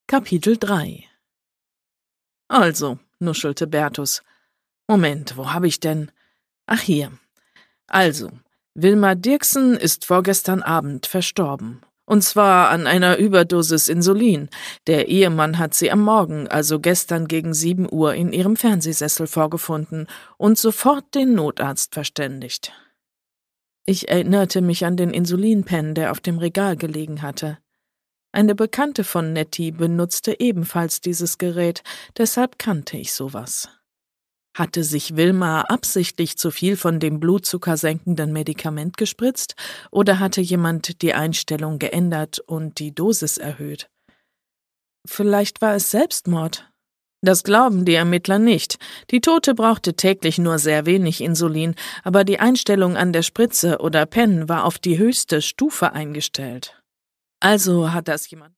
Kapitel 3 Also, nuschelte Bertus. Moment, wo habe ich denn? Ach, hier. Also, Wilma Dirksen ist vorgestern Abend verstorben. Und zwar an einer Überdosis Insulin. Der Ehemann hat sie am Morgen, also gestern gegen 7 Uhr, in ihrem Fernsehsessel vorgefunden und sofort den Notarzt verständigt. Ich erinnerte mich an den Insulinpen, der auf dem Regal gelegen hatte. Eine Bekannte von Nettie benutzte ebenfalls dieses Gerät, deshalb kannte ich sowas. Hatte sich Wilma absichtlich zu viel von dem blutzuckersenkenden Medikament gespritzt oder hatte jemand die Einstellung geändert und die Dosis erhöht? Vielleicht war es Selbstmord. Das glauben die Ermittler nicht. Die Tote brauchte täglich nur sehr wenig Insulin, aber die Einstellung an der Spritze oder Pen war auf die höchste Stufe eingestellt. Also hat das jemand